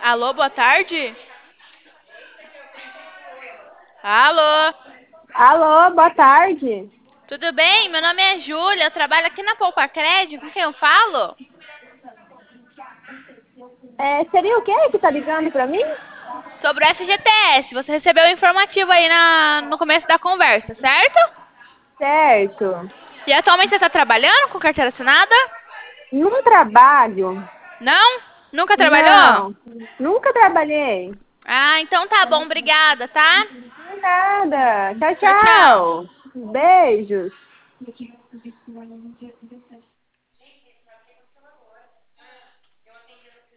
Alô, boa tarde? Alô, Alô, boa tarde. tudo bem? Meu nome é Júlia, eu trabalho aqui na Poupa Crédito. Com quem eu falo? Seria o quê que tá ligando pra mim? Sobre o FGTS. Você recebeu o informativo aí no começo da conversa, certo? Certo. E atualmente você está trabalhando com carteira assinada? Num trabalho? Não? Nunca trabalhou? Não, nunca trabalhei. Ah, então tá bom, obrigada, tá? De nada. Tchau, Tchau, tchau. tchau. Beijos.